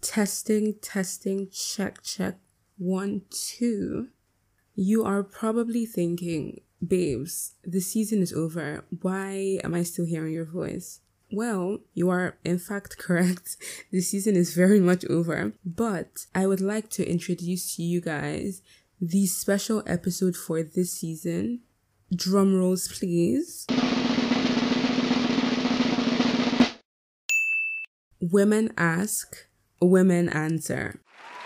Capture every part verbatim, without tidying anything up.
Testing, testing, check, check, one, two. You are probably thinking, babes, the season is over. Why am I still hearing your voice? Well, you are in fact correct. The season is very much over. But I would like to introduce to you guys the special episode for this season. Drum rolls, please. Women ask, women answer.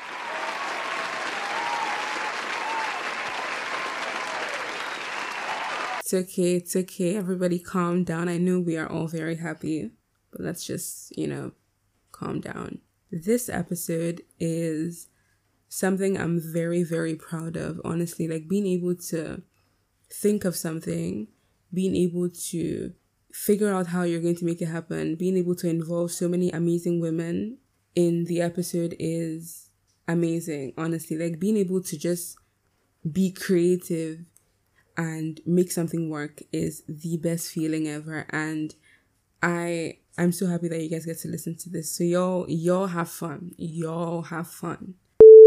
It's okay, it's okay. Everybody calm down. I know we are all very happy, but let's just, you know, calm down. This episode is something I'm very, very proud of. Honestly, like being able to think of something, being able to figure out how you're going to make it happen, being able to involve so many amazing women in the episode is amazing. Honestly, like being able to just be creative and make something work is the best feeling ever. And I, I'm so happy that you guys get to listen to this. So y'all, y'all have fun. Y'all have fun.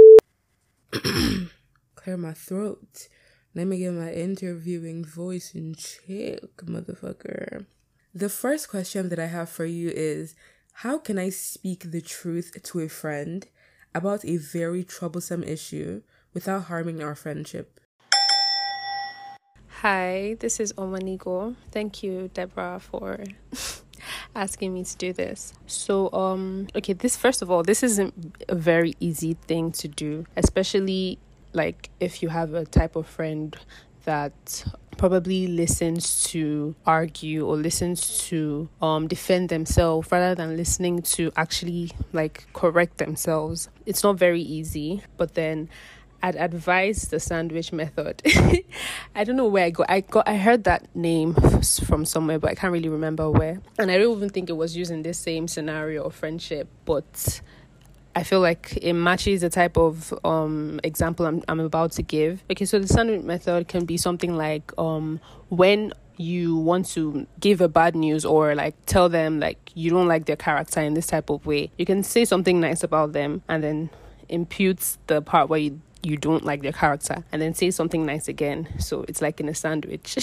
Clear my throat. Let me get my interviewing voice in check, motherfucker. The first question that I have for you is, how can I speak the truth to a friend about a very troublesome issue without harming our friendship? Hi, this is Omanigo. Thank you, Deborah, for asking me to do this. So, um, okay, this, first of all, this isn't a very easy thing to do, especially like if you have a type of friend that probably listens to argue or listens to um defend themselves rather than listening to actually like correct themselves. It's not very easy, but then I'd advise the sandwich method. I don't know where I got. I got. I heard that name from somewhere, but I can't really remember where. And I don't even think it was used in this same scenario of friendship, but I feel like it matches the type of um example I'm I'm about to give. Okay, so the sandwich method can be something like um when you want to give a bad news or like tell them like you don't like their character in this type of way, you can say something nice about them and then impute the part where you you don't like their character and then say something nice again. So it's like in a sandwich.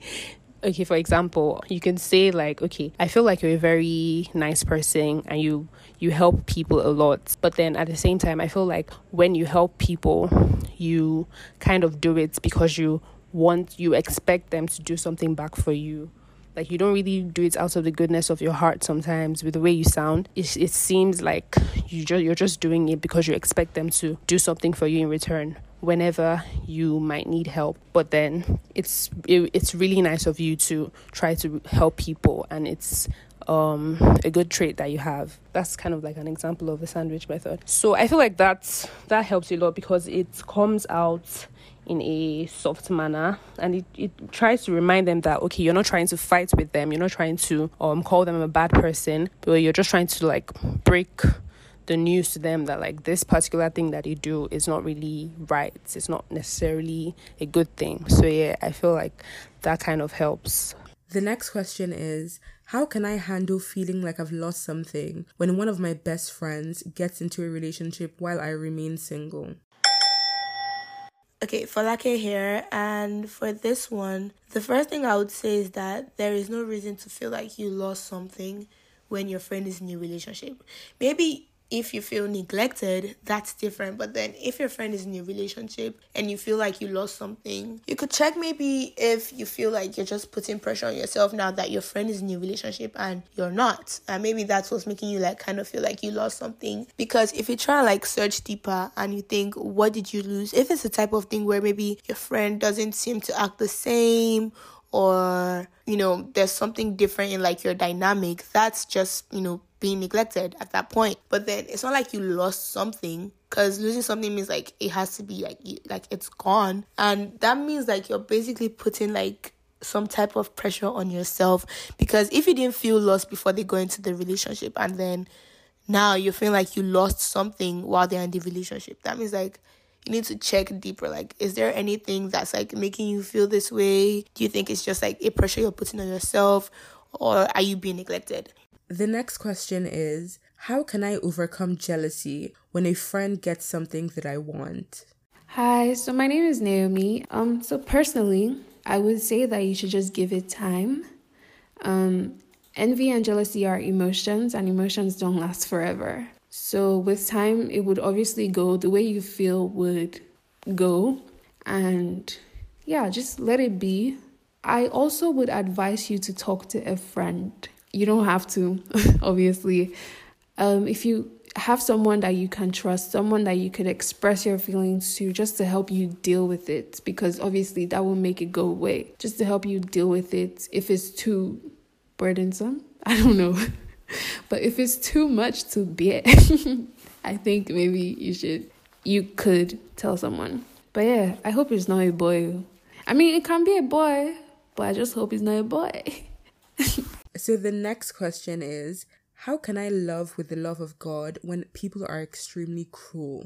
Okay, for example, you can say like, okay, I feel like you're a very nice person and you you help people a lot. But then at the same time, I feel like when you help people, you kind of do it because you want, you expect them to do something back for you. Like you don't really do it out of the goodness of your heart sometimes. With the way you sound, it, it seems like you just, you're just doing it because you expect them to do something for you in return whenever you might need help. But then it's it, it's really nice of you to try to help people, and it's um a good trait that you have. That's kind of like an example of the sandwich method. So I feel like that's that helps you a lot because it comes out in a soft manner, and it, it tries to remind them that okay, you're not trying to fight with them, you're not trying to um call them a bad person, but you're just trying to like break the news to them that like this particular thing that you do is not really right, it's not necessarily a good thing. So yeah, I feel like that kind of helps. The next question is, how can I handle feeling like I've lost something when one of my best friends gets into a relationship while I remain single? Okay, Folake here, and for this one, the first thing I would say is that there is no reason to feel like you lost something when your friend is in a relationship. Maybe if you feel neglected, that's different. But then if your friend is in a relationship and you feel like you lost something, you could check maybe if you feel like you're just putting pressure on yourself now that your friend is in a relationship and you're not. And maybe that's what's making you like kind of feel like you lost something. Because if you try to like search deeper and you think, what did you lose? If it's the type of thing where maybe your friend doesn't seem to act the same, or, you know, there's something different in like your dynamic, that's just, you know, being neglected at that point. But then it's not like you lost something, because losing something means like it has to be like like it's gone, and that means like you're basically putting like some type of pressure on yourself. Because if you didn't feel lost before they go into the relationship and then now you feel like you lost something while they're in the relationship, that means like you need to check deeper. Like, is there anything that's like making you feel this way? Do you think it's just like a pressure you're putting on yourself, or are you being neglected? The next question is, How can I overcome jealousy when a friend gets something that I want? Hi, so my name is Naomi. Um, so personally, I would say that you should just give it time. Um, envy and jealousy are emotions, and emotions don't last forever. So with time, it would obviously go the way you feel would go, and yeah, just let it be. I also would advise you to talk to a friend. You don't have to, obviously. Um, if you have someone that you can trust, someone that you could express your feelings to just to help you deal with it, because obviously that will make it go away, just to help you deal with it. If it's too burdensome, I don't know. But if it's too much to bear, I think maybe you should, you could tell someone. But yeah, I hope it's not a boy. I mean, it can be a boy, but I just hope it's not a boy. So the next question is, how can I love with the love of God when people are extremely cruel?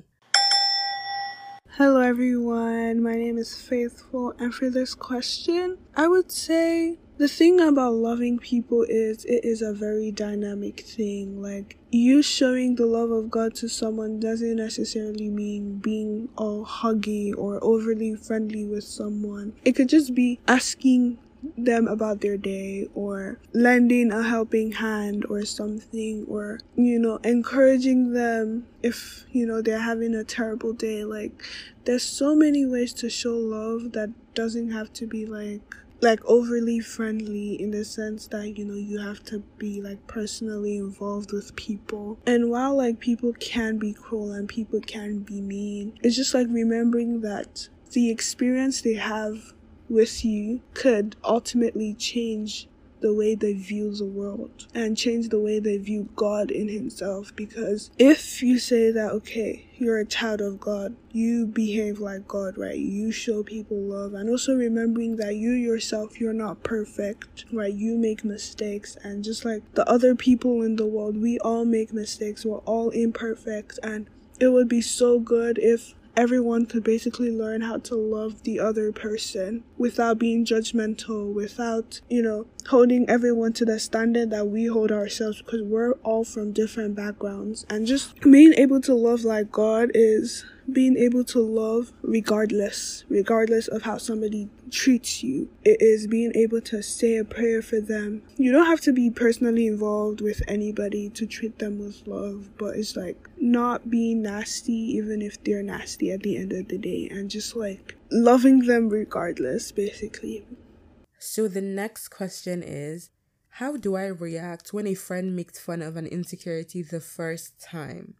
Hello everyone, my name is Faithful, and for this question, I would say the thing about loving people is it is a very dynamic thing. Like, you showing the love of God to someone doesn't necessarily mean being all huggy or overly friendly with someone. It could just be asking them about their day, or lending a helping hand or something, or, you know, encouraging them if, you know, they're having a terrible day. Like, there's so many ways to show love that doesn't have to be like like overly friendly, in the sense that, you know, you have to be like personally involved with people. And while like people can be cruel and people can be mean, it's just like remembering that the experience they have with you could ultimately change the way they view the world and change the way they view God in himself. Because if you say that, okay, you're a child of God, you behave like God, right? You show people love, and also remembering that you yourself, you're not perfect, right? You make mistakes, and just like the other people in the world, we all make mistakes. We're all imperfect, and it would be so good if everyone could basically learn how to love the other person without being judgmental, without, you know, holding everyone to the standard that we hold ourselves, because we're all from different backgrounds. And just being able to love like God is being able to love regardless, regardless of how somebody treats you. It is being able to say a prayer for them. You don't have to be personally involved with anybody to treat them with love, but it's like not being nasty even if they're nasty at the end of the day, and just like loving them regardless, basically. So the next question is, how do I react when a friend makes fun of an insecurity the first time?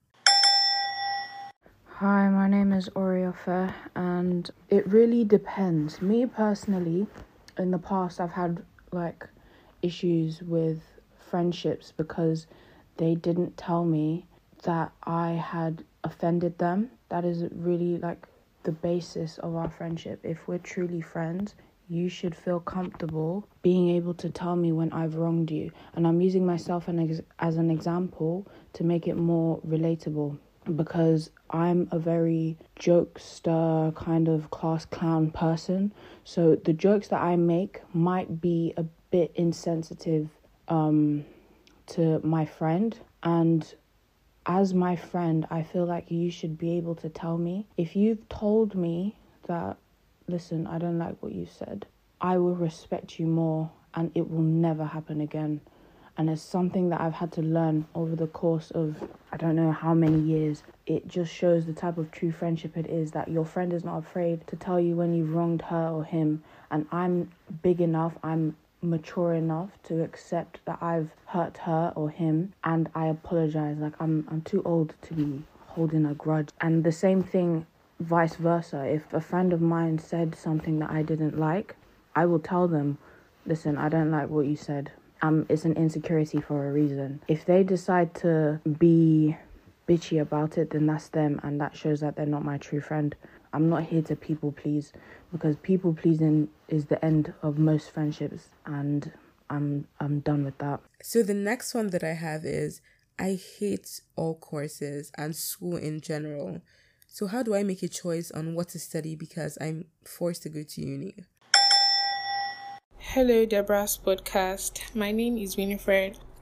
Hi, my name is Oriofe, and it really depends. Me personally, in the past, I've had like issues with friendships because they didn't tell me that I had offended them. That is really like the basis of our friendship. If we're truly friends, you should feel comfortable being able to tell me when I've wronged you. And I'm using myself as an example to make it more relatable, because I'm a very jokester kind of class clown person. So the jokes that I make might be a bit insensitive um, to my friend. And as my friend, I feel like you should be able to tell me. If you've told me that, listen, I don't like what you said, I will respect you more, and it will never happen again. And it's something that I've had to learn over the course of, I don't know how many years. It just shows the type of true friendship it is, that your friend is not afraid to tell you when you've wronged her or him. And I'm big enough, I'm mature enough to accept that I've hurt her or him, and I apologize. Like, I'm I'm too old to be holding a grudge. And the same thing vice versa. If a friend of mine said something that I didn't like, I will tell them, listen, I don't like what you said. Um, it's an insecurity for a reason. If they decide to be bitchy about it, then that's them, and that shows that they're not my true friend. I'm not here to people please, because people pleasing is the end of most friendships, and I'm I'm done with that. So the next one that I have is, I hate all courses and school in general. So how do I make a choice on what to study because I'm forced to go to uni? Hello, Deborah's podcast. My name is Winifred.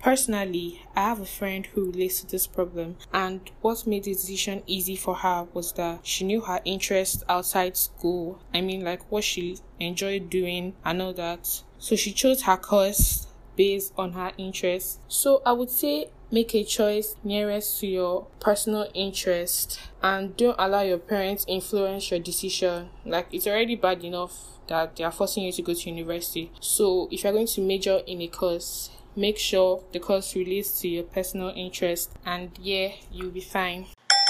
Personally, I have a friend who relates to this problem, and what made the decision easy for her was that she knew her interests outside school. I mean, like what she enjoyed doing and all that. So she chose her course based on her interests. So I would say make a choice nearest to your personal interest and don't allow your parents influence your decision. Like, it's already bad enough that they are forcing you to go to university. So if you're going to major in a course, make sure the course relates to your personal interest, and yeah, you'll be fine.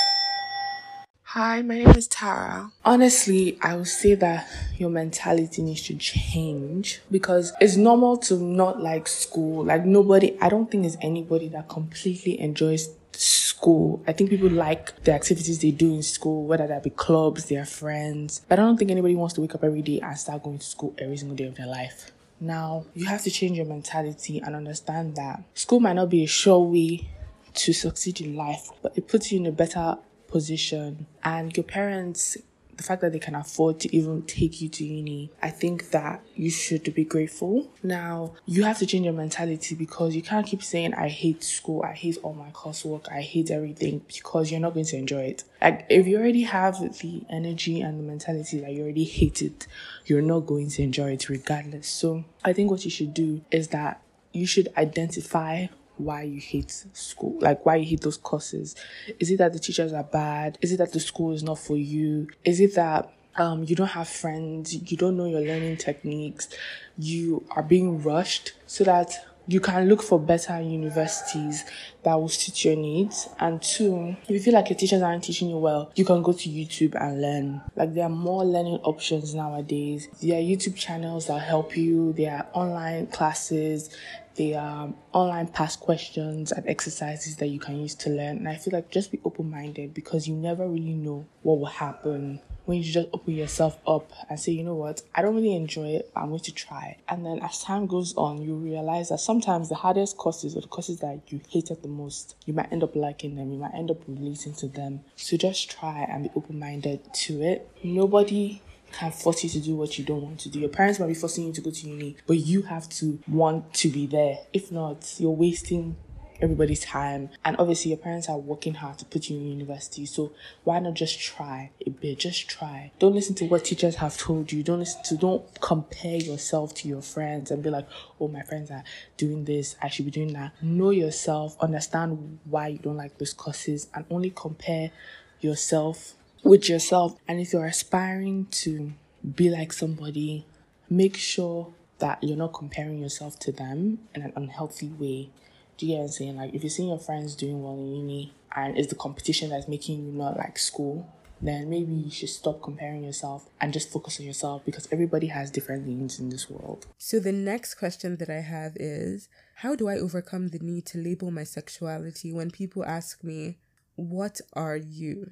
Hi, my name is Tara. Honestly, I would say that your mentality needs to change because it's normal to not like school. Like nobody, I don't think there's anybody that completely enjoys school. I think people like the activities they do in school, whether that be clubs, their friends. But I don't think anybody wants to wake up every day and start going to school every single day of their life. Now, you have to change your mentality and understand that school might not be a sure way to succeed in life, but it puts you in a better position. And your parents, the fact that they can afford to even take you to uni, I think that you should be grateful. Now, you have to change your mentality because you can't keep saying, I hate school, I hate all my coursework, I hate everything, because you're not going to enjoy it. Like, if you already have the energy and the mentality that you already hate it, you're not going to enjoy it regardless. So I think what you should do is that you should identify why you hate school, like why you hate those courses. Is it that the teachers are bad? Is it that the school is not for you? Is it that um you don't have friends? You don't know your learning techniques? You are being rushed so that you can look for better universities that will suit your needs. And two, if you feel like your teachers aren't teaching you well, you can go to YouTube and learn. Like, there are more learning options nowadays. There are YouTube channels that help you. There are online classes. There are online past questions and exercises that you can use to learn. And I feel like just be open-minded because you never really know what will happen when you just open yourself up and say, you know what, I don't really enjoy it, but I'm going to try. And then as time goes on, you realize that sometimes the hardest courses or the courses that you hated the most, you might end up liking them, you might end up relating to them. So just try and be open-minded to it. Nobody can force you to do what you don't want to do. Your parents might be forcing you to go to uni, but you have to want to be there. If not, you're wasting everybody's time. And obviously your parents are working hard to put you in university, so why not just try a bit? Just try. Don't listen to what teachers have told you. Don't listen to don't compare yourself to your friends and be like, oh, my friends are doing this, I should be doing that. Know yourself, understand why you don't like those courses, and only compare yourself with yourself. And if you're aspiring to be like somebody, make sure that you're not comparing yourself to them in an unhealthy way. Do you get what I'm saying? Like, if you're seeing your friends doing well in uni and it's the competition that's making you not like school, then maybe you should stop comparing yourself and just focus on yourself, because everybody has different needs in this world. So the next question that I have is, how do I overcome the need to label my sexuality when people ask me, what are you?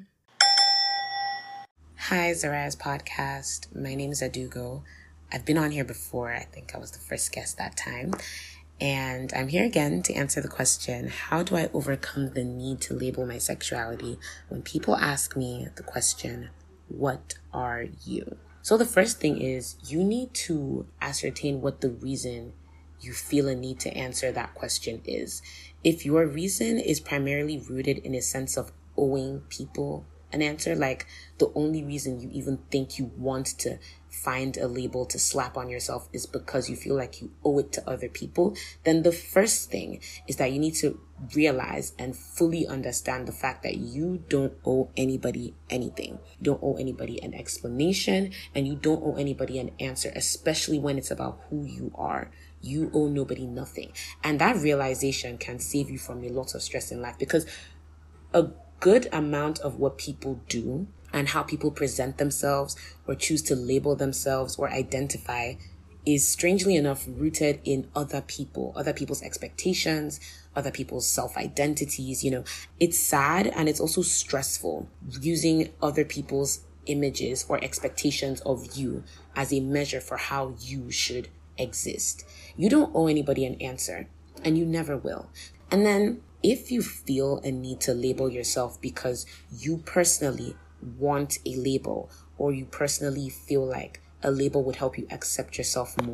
Hi, Zaraz Podcast. My name is Adugo. I've been on here before. I think I was the first guest that time. And I'm here again to answer the question, how do I overcome the need to label my sexuality when people ask me the question, what are you? So the first thing is you need to ascertain what the reason you feel a need to answer that question is. If your reason is primarily rooted in a sense of owing people an answer, like the only reason you even think you want to find a label to slap on yourself is because you feel like you owe it to other people, then the first thing is that you need to realize and fully understand the fact that you don't owe anybody anything. You don't owe anybody an explanation, and you don't owe anybody an answer, especially when it's about who you are. You owe nobody nothing. And that realization can save you from a lot of stress in life, because a good amount of what people do and how people present themselves or choose to label themselves or identify is, strangely enough, rooted in other people, other people's expectations, other people's self-identities. You know, it's sad and it's also stressful using other people's images or expectations of you as a measure for how you should exist. You don't owe anybody an answer, and you never will. And then if you feel a need to label yourself because you personally want a label, or you personally feel like a label would help you accept yourself more,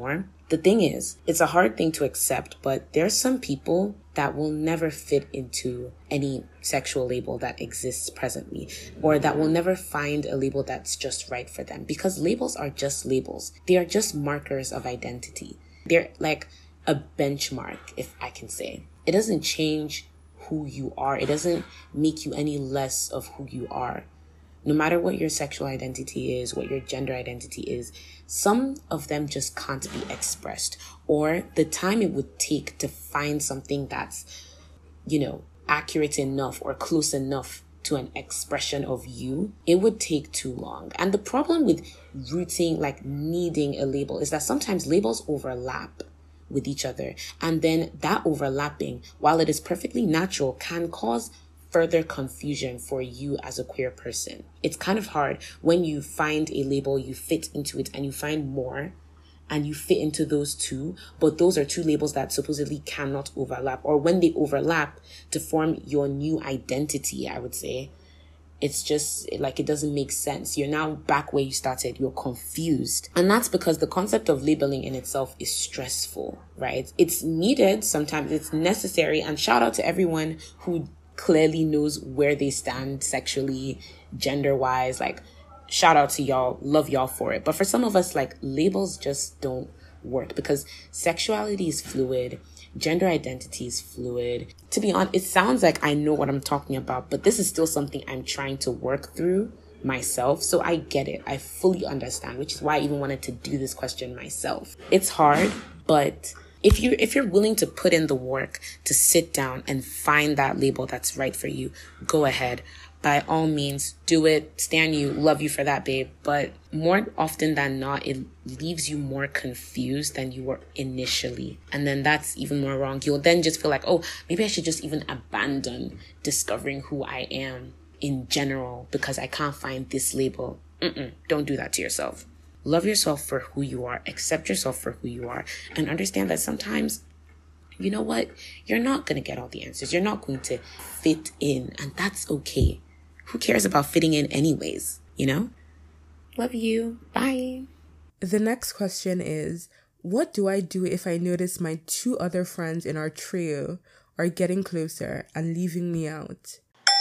The thing is, it's a hard thing to accept, but there's some people that will never fit into any sexual label that exists presently, or that will never find a label that's just right for them, because labels are just labels. They are just markers of identity. They're like a benchmark, if I can say. It doesn't change who you are. It doesn't make you any less of who you are. No matter what your sexual identity is, what your gender identity is, some of them just can't be expressed. Or the time it would take to find something that's, you know, accurate enough or close enough to an expression of you, it would take too long. And the problem with rooting, like needing a label, is that sometimes labels overlap with each other. And then that overlapping, while it is perfectly natural, can cause further confusion for you as a queer person. It's kind of hard when you find a label, you fit into it, and you find more, and you fit into those two, but those are two labels that supposedly cannot overlap. Or when they overlap to form your new identity, I would say, it's just like, it doesn't make sense. You're now back where you started. You're confused. And that's because the concept of labeling in itself is stressful, right? It's needed. Sometimes it's necessary. And shout out to everyone who clearly knows where they stand sexually, gender-wise. Like, shout out to y'all. Love y'all for it. But for some of us, like, labels just don't work, because sexuality is fluid. Gender identity is fluid. To be honest, it sounds like I know what I'm talking about, but this is still something I'm trying to work through myself. So I get it. I fully understand, which is why I even wanted to do this question myself. It's hard, but if you if you're willing to put in the work to sit down and find that label that's right for you, go ahead. By all means, do it. Stan you, love you for that, babe. But more often than not, it leaves you more confused than you were initially. And then that's even more wrong. You'll then just feel like, oh, maybe I should just even abandon discovering who I am in general because I can't find this label. Mm-mm, don't do that to yourself. Love yourself for who you are. Accept yourself for who you are. And understand that sometimes, you know what? You're not going to get all the answers. You're not going to fit in. And that's okay. Who cares about fitting in anyways, you know? Love you. Bye. The next question is, what do I do if I notice my two other friends in our trio are getting closer and leaving me out?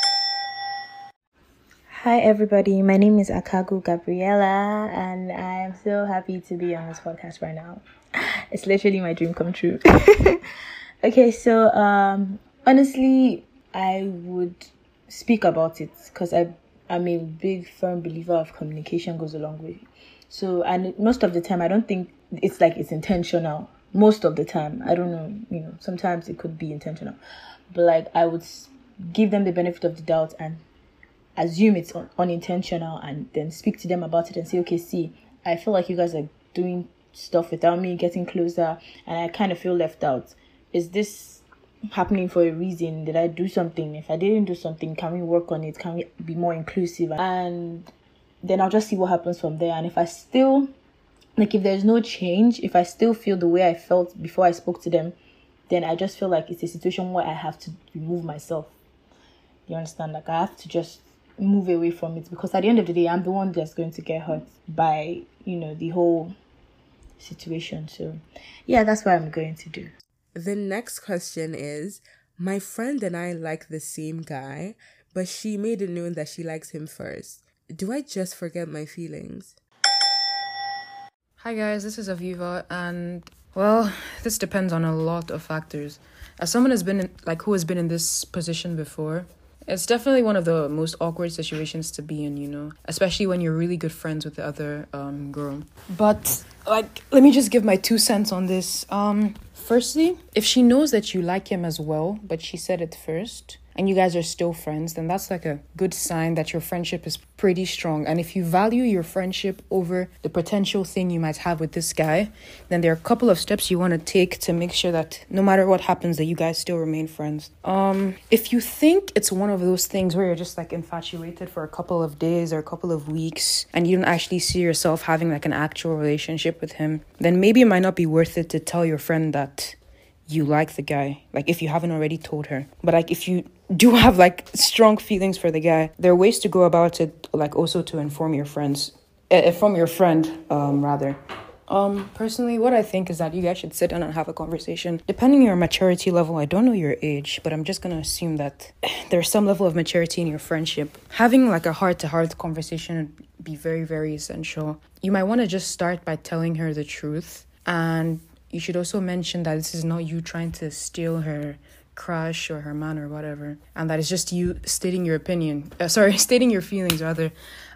Hi everybody, my name is Akagu Gabriella and I am so happy to be on this podcast right now. It's literally my dream come true. Okay, so um, honestly, I would speak about it because I I'm a big firm believer of communication goes a long way. So, and most of the time I don't think it's like it's intentional. Most of the time, I don't know, you know, sometimes it could be intentional, but like I would give them the benefit of the doubt and assume it's un- unintentional and then speak to them about it and say, okay, see, I feel like you guys are doing stuff without me getting closer and I kind of feel left out. Is this happening for a reason? Did I do something? If I didn't do something, can we work on it? Can we be more inclusive? And then I'll just see what happens from there. And if I still, like if there's no change, if I still feel the way I felt before I spoke to them, then I just feel like it's a situation where I have to remove myself. You understand? Like I have to just move away from it because at the end of the day, I'm the one that's going to get hurt by, you know, the whole situation. So yeah, that's what I'm going to do. The next question is, my friend and I like the same guy, but she made it known that she likes him first. Do I just forget my feelings? Hi guys, this is Aviva, and well, this depends on a lot of factors. As someone has been in, like who has been in this position before, it's definitely one of the most awkward situations to be in, you know, especially when you're really good friends with the other um girl. But like, let me just give my two cents on this. Um, firstly, if she knows that you like him as well, but she said it first, and you guys are still friends, then that's like a good sign that your friendship is pretty strong. And if you value your friendship over the potential thing you might have with this guy, then there are a couple of steps you want to take to make sure that no matter what happens, that you guys still remain friends. Um, if you think it's one of those things where you're just like infatuated for a couple of days or a couple of weeks, and you don't actually see yourself having like an actual relationship with him, then maybe it might not be worth it to tell your friend that you like the guy, like if you haven't already told her. But like if you do have like strong feelings for the guy, there are ways to go about it, like also to inform your friends, uh, from your friend, um, rather. Um, personally, what I think is that you guys should sit down and have a conversation. Depending on your maturity level, I don't know your age, but I'm just gonna assume that there's some level of maturity in your friendship. Having like a heart-to-heart conversation would be very, very essential. You might want to just start by telling her the truth, and you should also mention that this is not you trying to steal her crush or her man or whatever, and that it's just you stating your opinion. Uh, sorry, stating your feelings rather.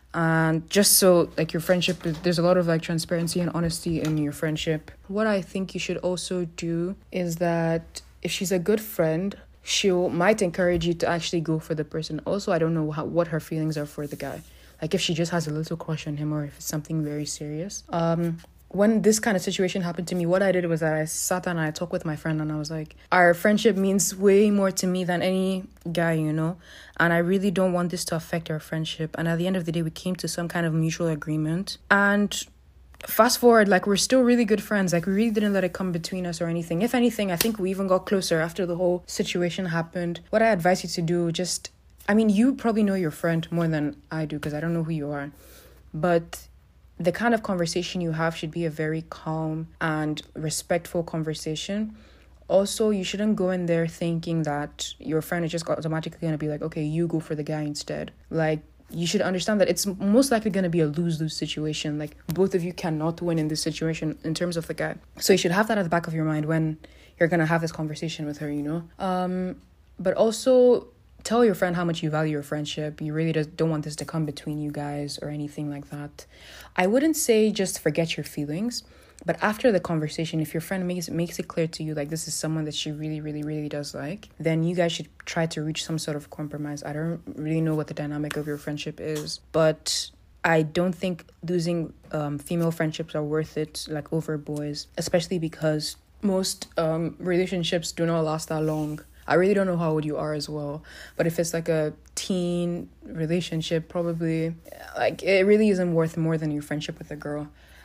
And just so like your friendship, there's a lot of like transparency and honesty in your friendship. What I think you should also do is that if she's a good friend, she'll might encourage you to actually go for the person. Also, I don't know how, what her feelings are for the guy. Like if she just has a little crush on him or if it's something very serious. Um, when this kind of situation happened to me, what I did was that I sat down and I talked with my friend and I was like, our friendship means way more to me than any guy, you know? And I really don't want this to affect our friendship. And at the end of the day, we came to some kind of mutual agreement. And fast forward, like we're still really good friends. Like we really didn't let it come between us or anything. If anything, I think we even got closer after the whole situation happened. What I advise you to do, just, I mean, you probably know your friend more than I do because I don't know who you are. But the kind of conversation you have should be a very calm and respectful conversation. Also, you shouldn't go in there thinking that your friend is just automatically going to be like, okay, you go for the guy instead. Like, you should understand that it's most likely going to be a lose-lose situation. Like, both of you cannot win in this situation in terms of the guy. So you should have that at the back of your mind when you're going to have this conversation with her, you know? Um, but also tell your friend how much you value your friendship. You really just don't want this to come between you guys or anything like that. I wouldn't say just forget your feelings, but after the conversation, if your friend makes makes it clear to you like this is someone that she really, really, really does like, then you guys should try to reach some sort of compromise. I don't really know what the dynamic of your friendship is, but I don't think losing um, female friendships are worth it, like over boys, especially because most um, relationships do not last that long. I really don't know how old you are as well, but if it's like a teen relationship, probably like it really isn't worth more than your friendship with a girl.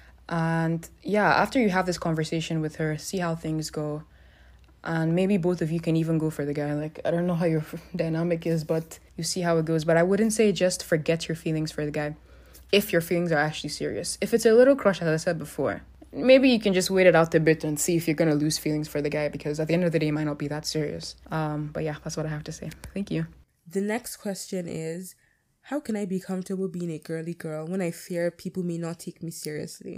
And yeah, after you have this conversation with her, see how things go. And maybe both of you can even go for the guy. Like, I don't know how your dynamic is, but you see how it goes. But I wouldn't say just forget your feelings for the guy if your feelings are actually serious. If it's a little crush, as I said before, maybe you can just wait it out a bit and see if you're going to lose feelings for the guy, because at the end of the day, it might not be that serious. Um, but yeah, that's what I have to say. Thank you. The next question is, how can I be comfortable being a girly girl when I fear people may not take me seriously?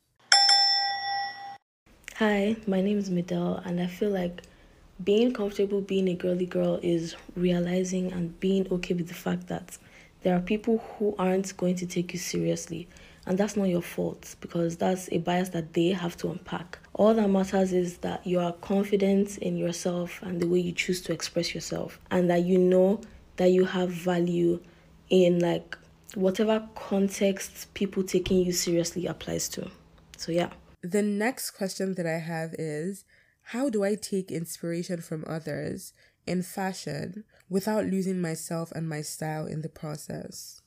Hi, my name is Midel, and I feel like being comfortable being a girly girl is realizing and being okay with the fact that there are people who aren't going to take you seriously. And that's not your fault, because that's a bias that they have to unpack. All that matters is that you are confident in yourself and the way you choose to express yourself, and that you know that you have value in like whatever context people taking you seriously applies to. So yeah. The next question that I have is, how do I take inspiration from others in fashion without losing myself and my style in the process?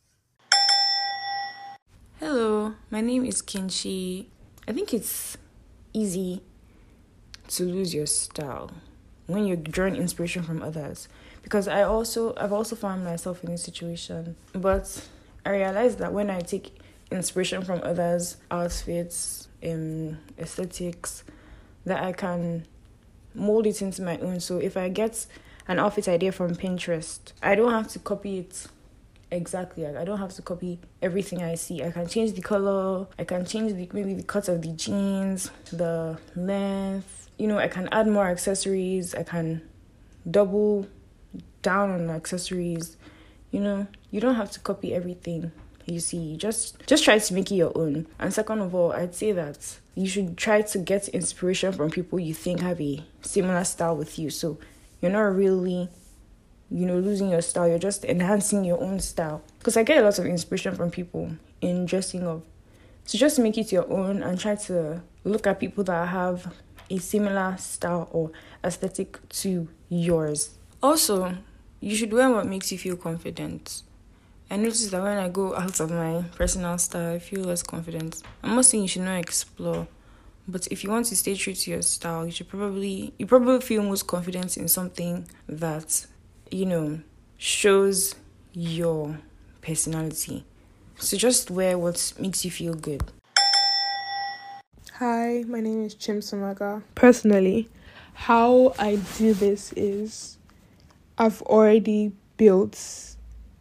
Hello, my name is Kinchi. I think it's easy to lose your style when you're drawing inspiration from others, because I also I've also found myself in this situation. But I realized that when I take inspiration from others' outfits, um, aesthetics, that I can mold it into my own. So if I get an outfit idea from Pinterest, I don't have to copy it exactly. I don't have to copy everything I see. I can change the color, I can change the maybe the cut of the jeans, the length. You know, I can add more accessories. I can double down on accessories. You know, you don't have to copy everything you see. Just just try to make it your own. And second of all, I'd say that you should try to get inspiration from people you think have a similar style with you. So you're not really, you know, losing your style. You're just enhancing your own style. Because I get a lot of inspiration from people in dressing up. So just make it your own and try to look at people that have a similar style or aesthetic to yours. Also, you should wear what makes you feel confident. I noticed that when I go out of my personal style, I feel less confident. I'm not saying you should not explore, but if you want to stay true to your style, you should probably, you probably feel most confident in something that, you know, shows your personality. So just wear what makes you feel good. Hi, my name is Chimsamaga. Personally, how I do this is I've already built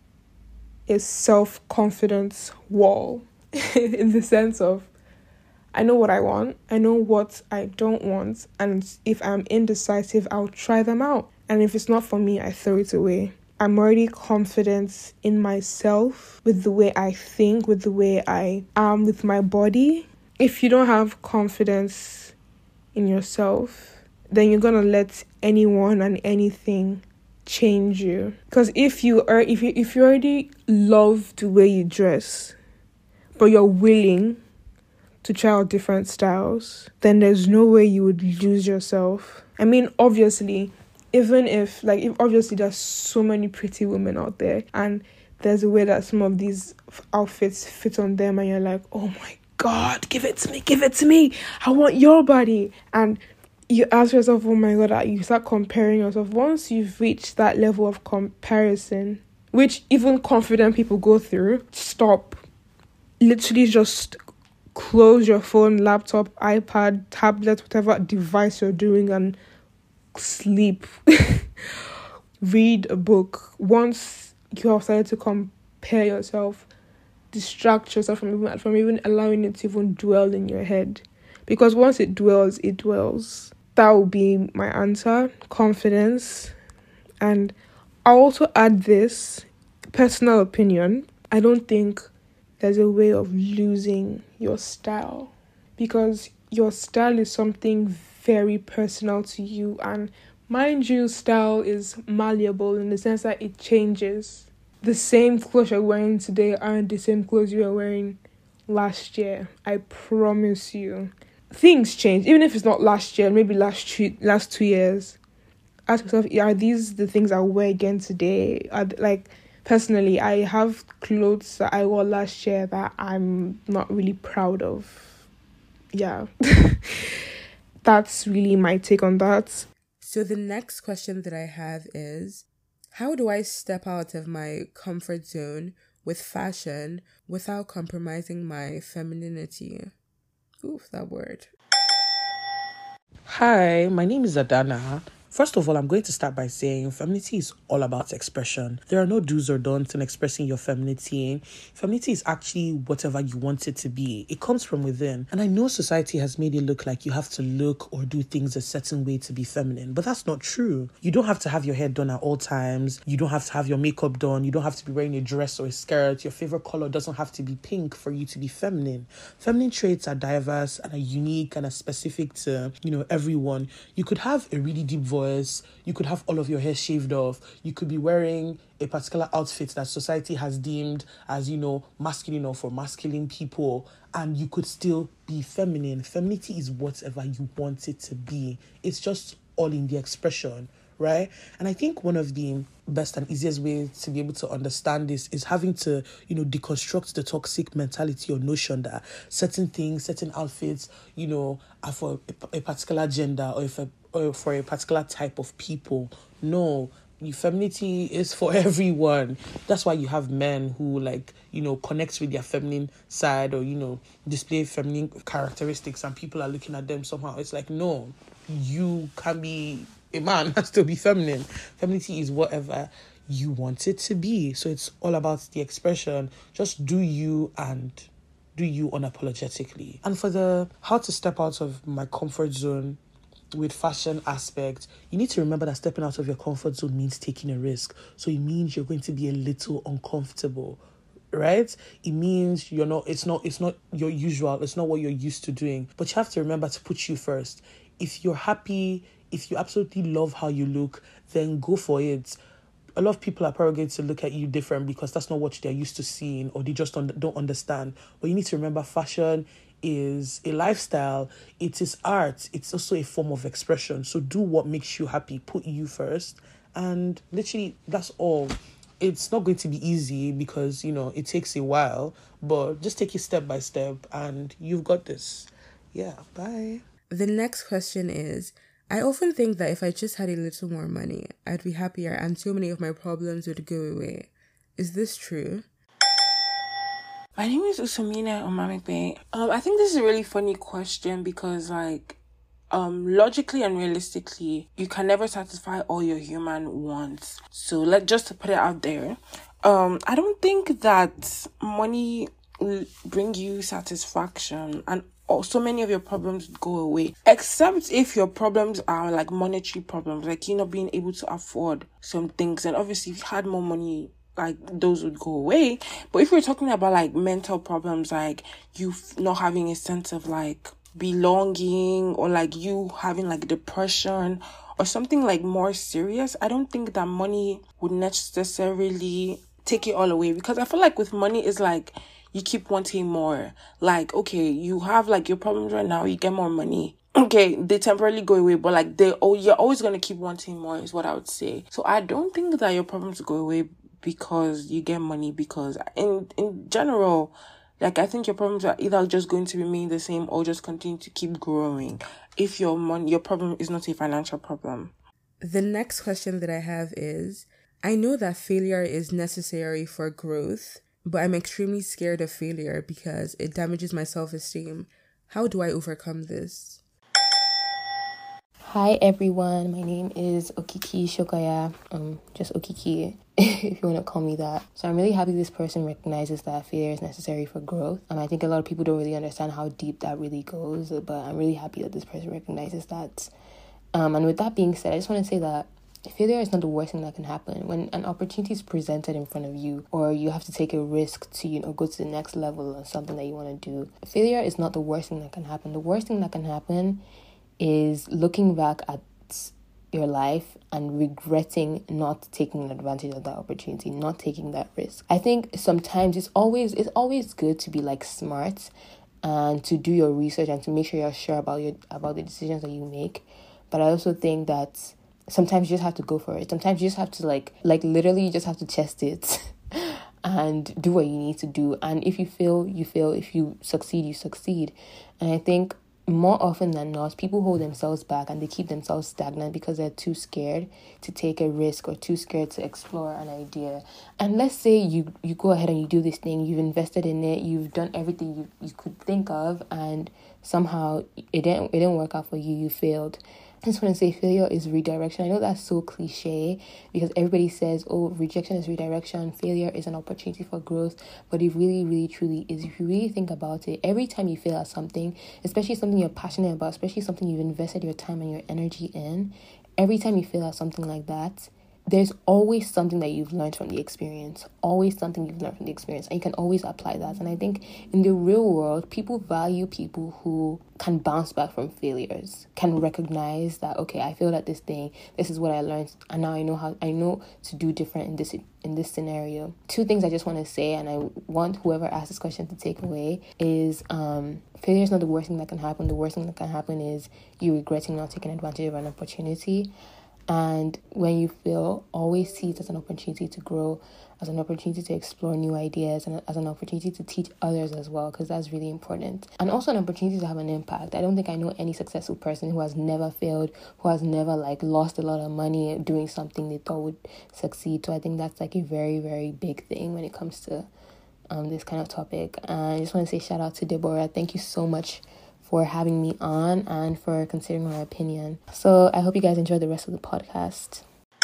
a self-confidence wall in the sense of I know what I want, I know what I don't want, and if I'm indecisive, I'll try them out. And if it's not for me, I throw it away. I'm already confident in myself, with the way I think, with the way I am with my body. If you don't have confidence in yourself, then you're gonna let anyone and anything change you. Because if you are, if you if you already love the way you dress, but you're willing to try out different styles, then there's no way you would lose yourself. I mean, obviously, even if, like, if obviously there's so many pretty women out there, and there's a way that some of these outfits fit on them, and you're like, oh my God, give it to me, give it to me. I want your body. And you ask yourself, oh my God, you start comparing yourself. Once you've reached that level of comparison, which even confident people go through, stop. Literally just close your phone, laptop, iPad, tablet, whatever device you're doing, and sleep. Read a book. Once you have started to compare yourself, distract yourself from even, from even allowing it to even dwell in your head. Because once it dwells, it dwells. That will be my answer. Confidence. And I'll also add this personal opinion. I don't think there's a way of losing your style, because your style is something very personal to you, and mind you, style is malleable in the sense that it changes. The same clothes you're wearing today aren't the same clothes you were wearing last year. I promise you. Things change, even if it's not last year, maybe last two, last two years. Ask yourself, are these the things I wear again today? Are, like, personally, I have clothes that I wore last year that I'm not really proud of. Yeah. That's really my take on that. So the next question that I have is, how do I step out of my comfort zone with fashion without compromising my femininity? Oof, that word. Hi, my name is Adana. First of all, I'm going to start by saying femininity is all about expression. There are no do's or don'ts in expressing your femininity. Femininity is actually whatever you want it to be. It comes from within. And I know society has made it look like you have to look or do things a certain way to be feminine, but that's not true. You don't have to have your hair done at all times. You don't have to have your makeup done. You don't have to be wearing a dress or a skirt. Your favorite color doesn't have to be pink for you to be feminine. Feminine traits are diverse and are unique and are specific to, you know, everyone. You could have a really deep voice. You could have all of your hair shaved off. You could be wearing a particular outfit that society has deemed as, you know, masculine or for masculine people, and you could still be feminine. Femininity is whatever you want it to be. It's just all in the expression, right? And I think one of the best and easiest ways to be able to understand this is having to, you know, deconstruct the toxic mentality or notion that certain things, certain outfits, you know, are for a, a particular gender or if a or for a particular type of people. No, femininity is for everyone. That's why you have men who, like, you know, connect with their feminine side or, you know, display feminine characteristics, and people are looking at them somehow. It's like, no, you can be a man and still be feminine. Femininity is whatever you want it to be. So it's all about the expression. Just do you and do you unapologetically. And for the how to step out of my comfort zone with fashion aspect, you need to remember that stepping out of your comfort zone means taking a risk. So it means you're going to be a little uncomfortable, right? It means you're not, it's not, it's not your usual, it's not what you're used to doing. But you have to remember to put you first. If you're happy, if you absolutely love how you look, then go for it. A lot of people are probably going to look at you different because that's not what they're used to seeing, or they just don't understand. But you need to remember fashion is a lifestyle. It is art. It's also a form of expression. So do what makes you happy. Put you first. And literally, that's all. It's not going to be easy because, you know, it takes a while. But just take it step by step and you've got this. Yeah, bye. The next question is, I often think that if I just had a little more money, I'd be happier and so many of my problems would go away. Is this true? My name is Usumina Omamikpe. Um, I think this is a really funny question because, like, um, logically and realistically, you can never satisfy all your human wants. So, let just to put it out there, um, I don't think that money will bring you satisfaction, and so many of your problems go away, except if your problems are like monetary problems, like you not being able to afford some things. And obviously, if you had more money, like those would go away. But if we're talking about like mental problems, like you not having a sense of like belonging, or like you having like depression or something like more serious, I don't think that money would necessarily take it all away. Because I feel like with money, it's like you keep wanting more. Like, okay, you have like your problems right now, you get more money. Okay, they temporarily go away, but like they oh you're always gonna keep wanting more is what I would say. So I don't think that your problems go away because you get money, because in in general, like I think your problems are either just going to remain the same or just continue to keep growing if your money your problem is not a financial problem. The next question that I have is, I know that failure is necessary for growth, but I'm extremely scared of failure because it damages my self-esteem. How do I overcome this? Hi everyone, my name is Okiki Shokaya, um, just Okiki, if you want to call me that. So I'm really happy this person recognizes that failure is necessary for growth. And I think a lot of people don't really understand how deep that really goes, but I'm really happy that this person recognizes that. Um, and with that being said, I just want to say that failure is not the worst thing that can happen. When an opportunity is presented in front of you, or you have to take a risk to, you know, go to the next level or something that you want to do, failure is not the worst thing that can happen. The worst thing that can happen is looking back at your life and regretting not taking advantage of that opportunity, not taking that risk. I think sometimes it's always it's always good to be like smart and to do your research and to make sure you're sure about your about the decisions that you make. But I also think that sometimes you just have to go for it. Sometimes you just have to like like literally you just have to test it and do what you need to do. And if you fail, you fail. If you succeed, you succeed. And I think more often than not, people hold themselves back and they keep themselves stagnant because they're too scared to take a risk or too scared to explore an idea. And let's say you, you go ahead and you do this thing, you've invested in it, you've done everything you, you could think of, and somehow it didn't it didn't work out for you, you failed. I just want to say failure is redirection. I know that's so cliche because everybody says, oh, rejection is redirection, failure is an opportunity for growth, but it really, really, truly is. If you really think about it, every time you fail at something, especially something you're passionate about, especially something you've invested your time and your energy in, every time you fail at something like that, there's always something that you've learned from the experience, always something you've learned from the experience, and you can always apply that. And I think in the real world, people value people who can bounce back from failures, can recognize that, okay, I failed at this thing, this is what I learned, and now I know how I know to do different in this in this scenario. Two things I just want to say, and I want whoever asked this question to take away, is um, failure is not the worst thing that can happen. The worst thing that can happen is you regretting not taking advantage of an opportunity. And when you fail, always see it as an opportunity to grow, as an opportunity to explore new ideas, and as an opportunity to teach others as well, because that's really important. And also an opportunity to have an impact. I don't think I know any successful person who has never failed, who has never like lost a lot of money doing something they thought would succeed. So I think that's like a very, very big thing when it comes to um this kind of topic. And I just want to say shout out to Deborah. Thank you so much for having me on and for considering my opinion. So I hope you guys enjoy the rest of the podcast.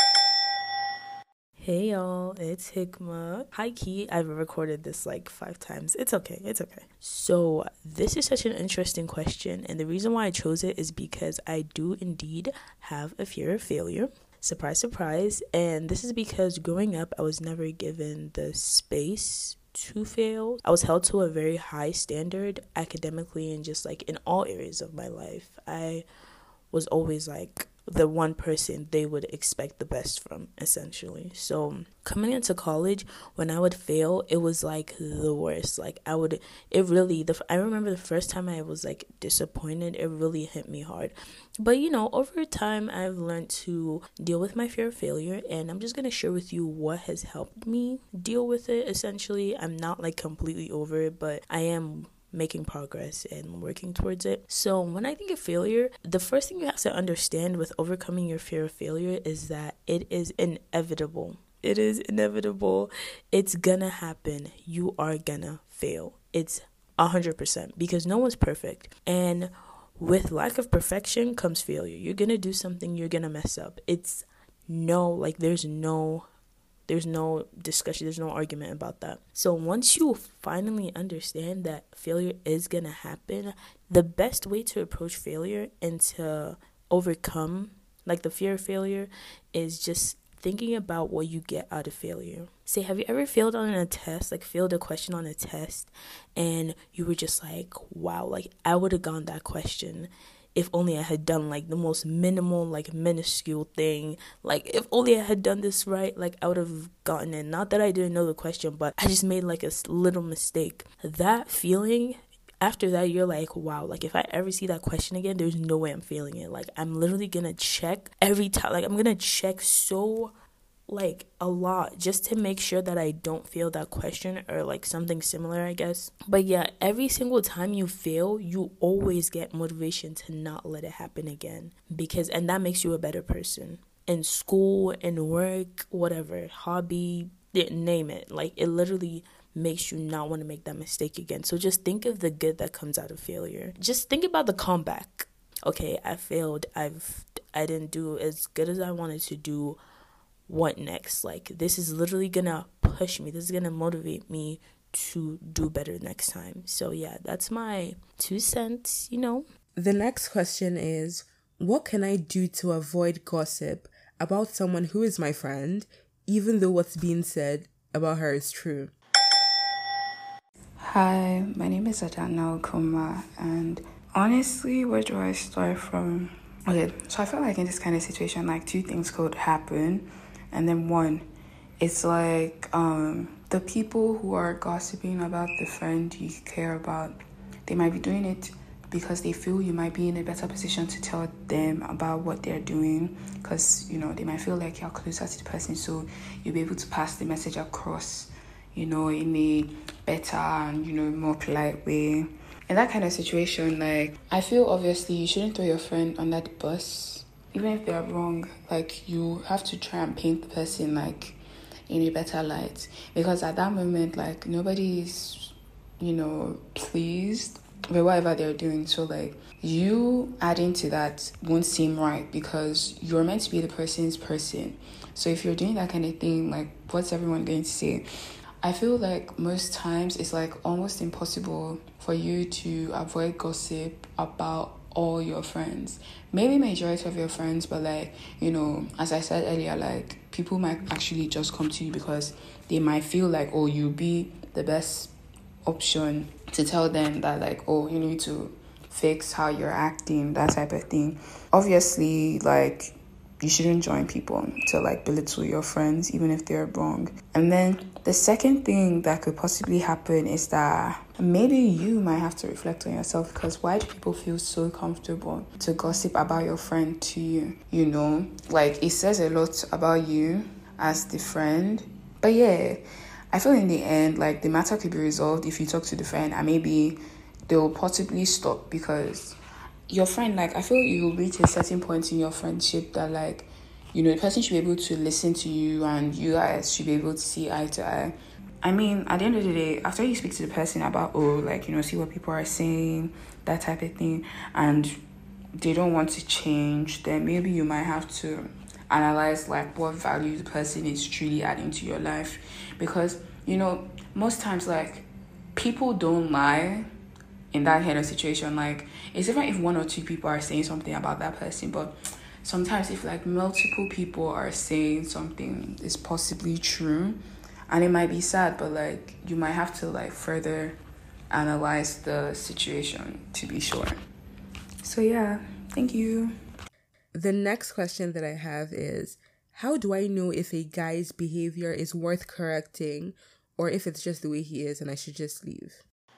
Hey y'all, it's Hikma. High key, I've recorded this like five times. It's okay, it's okay. So this is such an interesting question, and the reason why I chose it is because I do indeed have a fear of failure. Surprise, surprise. And this is because growing up, I was never given the space to fail. I was held to a very high standard academically and just like in all areas of my life. I was always like the one person they would expect the best from, essentially. So coming into college, when I would fail, it was like the worst. Like I would, it really, the I remember the first time I was like disappointed, it really hit me hard. But you know, over time, I've learned to deal with my fear of failure, and I'm just going to share with you what has helped me deal with it, essentially. I'm not like completely over it, but I am making progress and working towards it. So when I think of failure, the first thing you have to understand with overcoming your fear of failure is that it is inevitable. It is inevitable. It's gonna happen. You are gonna fail. It's one hundred percent, because no one's perfect. And with lack of perfection comes failure. You're going to do something, you're going to mess up. It's no, like there's no, there's no discussion, there's no argument about that. So once you finally understand that failure is going to happen, the best way to approach failure and to overcome like the fear of failure is just thinking about what you get out of failure. Say, have you ever failed on a test, like failed a question on a test, and you were just like, wow, like I would have gotten that question if only I had done like the most minimal, like minuscule thing. Like if only I had done this right, like I would have gotten it. Not that I didn't know the question, but I just made like a little mistake. That feeling, after that, you're like, wow, like if I ever see that question again, there's no way I'm failing it. Like I'm literally gonna check every time. Like I'm gonna check so like a lot just to make sure that I don't fail that question or like something similar, I guess. But yeah, every single time you fail, you always get motivation to not let it happen again, because and that makes you a better person in school, in work, whatever, hobby, name it. Like it literally makes you not want to make that mistake again. So just think of the good that comes out of failure. Just think about the comeback. Okay, I failed. I've I didn't do as good as I wanted to do. What next? Like this is literally gonna push me. This is gonna motivate me to do better next time. So yeah, that's my two cents, you know. The next question is, what can I do to avoid gossip about someone who is my friend, even though what's being said about her is true? Hi, my name is Adana Okuma, and honestly, where do I start from? Okay, so I feel like in this kind of situation, like two things could happen. And then one, it's like um, the people who are gossiping about the friend you care about, they might be doing it because they feel you might be in a better position to tell them about what they're doing, because, you know, they might feel like you're closer to the person, so you'll be able to pass the message across, you know, in a better and, you know, more polite way. In that kind of situation, like, I feel obviously you shouldn't throw your friend under the bus. Even if they're wrong, like, you have to try and paint the person, like, in a better light. Because at that moment, like, nobody's, you know, pleased with whatever they're doing. So, like, you adding to that won't seem right because you're meant to be the person's person. So if you're doing that kind of thing, like, what's everyone going to say? I feel like most times it's, like, almost impossible for you to avoid gossip about all your friends. Maybe majority of your friends, but like, you know, as I said earlier, like people might actually just come to you because they might feel like, oh, you'll be the best option to tell them that, like, oh, you need to fix how you're acting, that type of thing. Obviously, like, you shouldn't join people to like belittle your friends, even if they're wrong. And then the second thing that could possibly happen is that maybe you might have to reflect on yourself, because why do people feel so comfortable to gossip about your friend to you? You know, like it says a lot about you as the friend. But yeah, I feel in the end, like the matter could be resolved if you talk to the friend and maybe they'll possibly stop, because your friend, like, I feel you will reach a certain point in your friendship that, like, you know, the person should be able to listen to you and you guys should be able to see eye to eye. I mean, at the end of the day, after you speak to the person about, oh, like, you know, see what people are saying, that type of thing, and they don't want to change, then maybe you might have to analyze, like, what value the person is truly adding to your life. Because, you know, most times, like, people don't lie in that kind of situation. Like, it's different if one or two people are saying something about that person, but sometimes if like multiple people are saying something is possibly true, and it might be sad, but like you might have to like further analyze the situation to be sure. So yeah, thank you. The next question that I have is, how do I know if a guy's behavior is worth correcting or if it's just the way he is and I should just leave?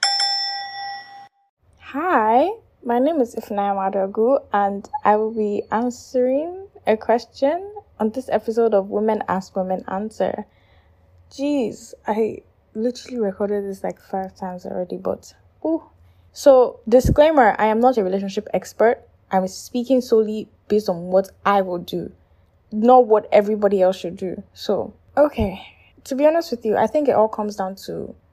Hi, my name is Ifunanya Madogu, and I will be answering a question on this episode of Women Ask, Women Answer. Jeez, I literally recorded this like five times already, but ooh. So, disclaimer, I am not a relationship expert. I'm speaking solely based on what I will do, not what everybody else should do. So, okay, to be honest with you, I think it all comes down to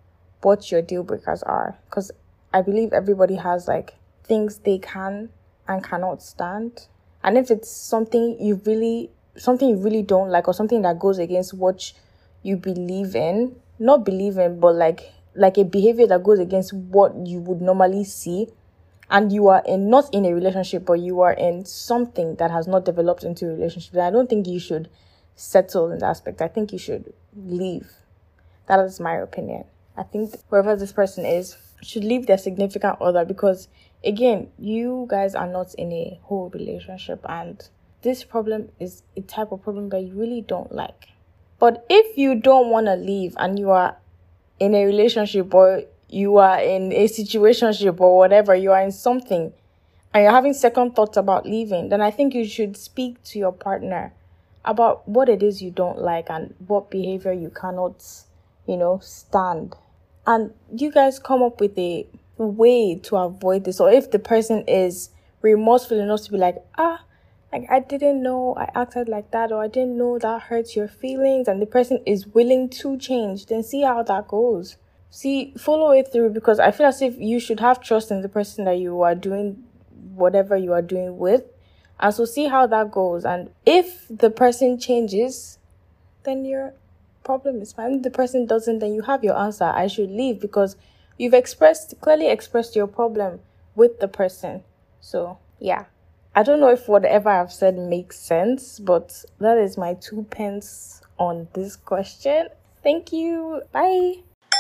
what your deal breakers are, because I believe everybody has like things they can and cannot stand. And if it's something you really something you really don't like, or something that goes against what you believe in, not believe in, but like like a behavior that goes against what you would normally see, and you are in not in a relationship, but you are in something that has not developed into a relationship, then I don't think you should settle in that aspect. I think you should leave. That is my opinion. I think whoever this person is should leave their significant other, because again, you guys are not in a whole relationship, and this problem is a type of problem that you really don't like. But if you don't want to leave and you are in a relationship, or you are in a situationship, or whatever, you are in something and you're having second thoughts about leaving, then I think you should speak to your partner about what it is you don't like and what behavior you cannot, you know, stand. And you guys come up with a way to avoid this. Or if the person is remorseful enough to be like, ah, like I didn't know I acted like that, or I didn't know that hurts your feelings, and the person is willing to change, then see how that goes. See, follow it through, because I feel as if you should have trust in the person that you are doing whatever you are doing with. And so see how that goes. And if the person changes, then your problem is fine. If the person doesn't, then you have your answer. I should leave, because you've expressed, clearly expressed your problem with the person. So, yeah. I don't know if whatever I've said makes sense, but that is my two pence on this question. Thank you. Bye.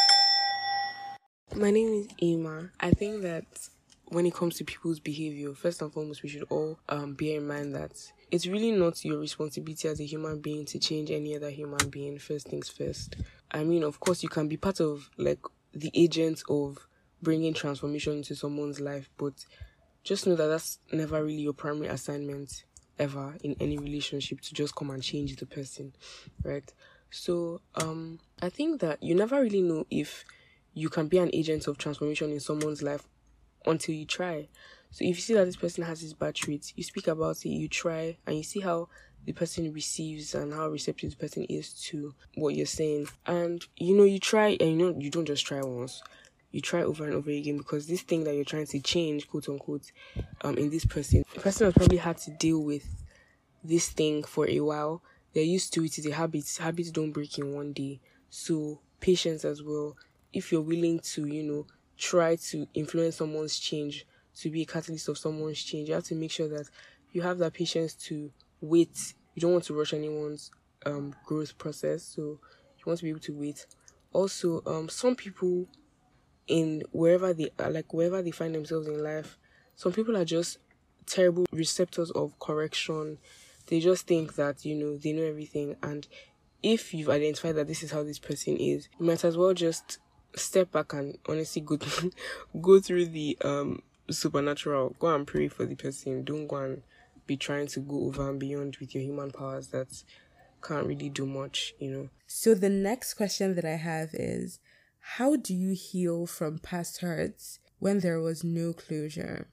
My name is Ima. I think that when it comes to people's behavior, first and foremost, we should all um, bear in mind that it's really not your responsibility as a human being to change any other human being. First things first. I mean, of course, you can be part of like the agent of bringing transformation into someone's life, but just know that that's never really your primary assignment ever in any relationship, to just come and change the person, right? So um, I think that you never really know if you can be an agent of transformation in someone's life until you try. So if you see that this person has this bad trait, you speak about it, you try, and you see how the person receives and how receptive the person is to what you're saying. And you know, you try, and you know, you don't just try once. You try over and over again, because this thing that you're trying to change, quote unquote, um, in this person, the person has probably had to deal with this thing for a while. They're used to it. It's a habit. Habits don't break in one day. So patience as well. If you're willing to, you know, try to influence someone's change, to be a catalyst of someone's change, you have to make sure that you have that patience to wait. You don't want to rush anyone's um growth process, so you want to be able to wait. Also, um, some people, in wherever they are, like wherever they find themselves in life, some people are just terrible receptors of correction. They just think that, you know, they know everything, and if you've identified that this is how this person is, you might as well just step back and honestly go through, go through the um supernatural. Go and pray for the person. Don't go and be trying to go over and beyond with your human powers that can't really do much, you know. So the next question that I have is, how do you heal from past hurts when there was no closure?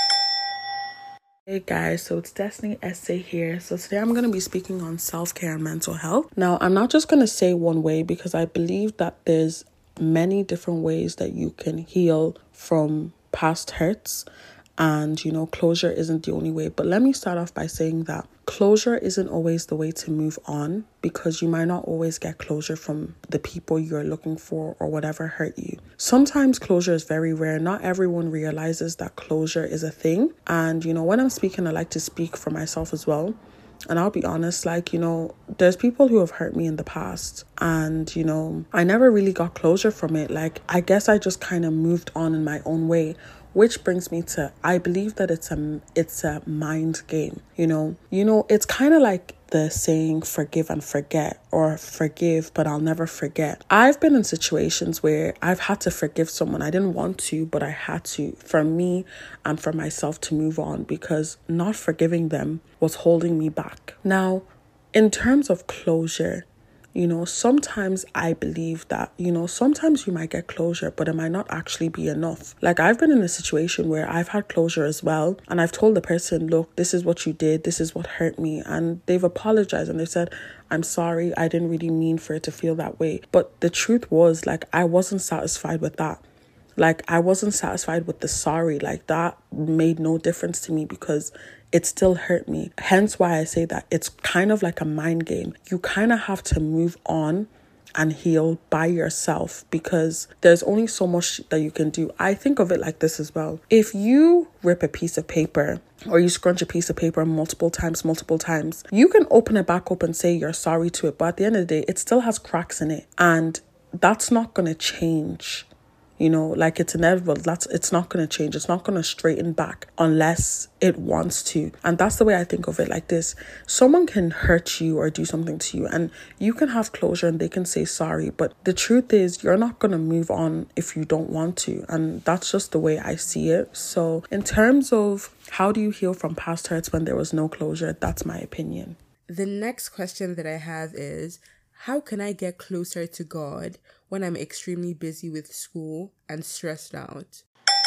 Hey guys, so it's Destiny Essay here. So today I'm going to be speaking on self-care and mental health. Now, I'm not just going to say one way, because I believe that there's many different ways that you can heal from past hurts, and you know, closure isn't the only way. But let me start off by saying that closure isn't always the way to move on, because you might not always get closure from the people you're looking for or whatever hurt you. Sometimes closure is very rare. Not everyone realizes that closure is a thing. And you know, when I'm speaking, I like to speak for myself as well. And I'll be honest, like, you know, there's people who have hurt me in the past, and, you know, I never really got closure from it. Like, I guess I just kind of moved on in my own way, which brings me to, I believe that it's a, it's a mind game, you know, you know, it's kind of like the saying, forgive and forget, or forgive, but I'll never forget. I've been in situations where I've had to forgive someone. I didn't want to, but I had to, for me and for myself to move on, because not forgiving them was holding me back. Now, in terms of closure, You know, sometimes I believe that, you know, sometimes you might get closure, but it might not actually be enough. Like, I've been in a situation where I've had closure as well, and I've told the person, look, this is what you did, this is what hurt me, and they've apologized and they said, I'm sorry, I didn't really mean for it to feel that way. But the truth was, like, I wasn't satisfied with that. Like, I wasn't satisfied with the sorry. Like, that made no difference to me because it still hurt me. Hence why I say that it's kind of like a mind game. You kind of have to move on and heal by yourself because there's only so much that you can do. I think of it like this as well. If you rip a piece of paper or you scrunch a piece of paper multiple times, multiple times, you can open it back up and say you're sorry to it. But at the end of the day, it still has cracks in it. And that's not going to change. You know, like, it's inevitable. That's it's not going to change. It's not going to straighten back unless it wants to. And that's the way I think of it, like this. Someone can hurt you or do something to you and you can have closure and they can say sorry. But the truth is, you're not going to move on if you don't want to. And that's just the way I see it. So in terms of how do you heal from past hurts when there was no closure, that's my opinion. The next question that I have is, how can I get closer to God when I'm extremely busy with school and stressed out?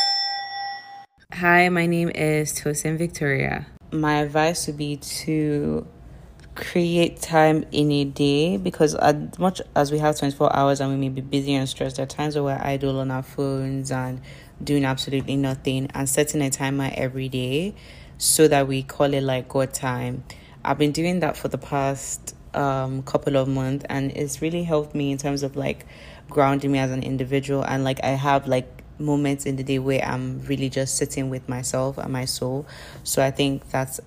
Hi, my name is Tosin Victoria. My advice would be to create time in a day because as much as we have twenty-four hours and we may be busy and stressed, there are times where we're idle on our phones and doing absolutely nothing, and setting a timer every day so that we call it like God time. I've been doing that for the past um couple of months and it's really helped me in terms of like grounding me as an individual, and like I have like moments in the day where I'm really just sitting with myself and my soul. So I think that's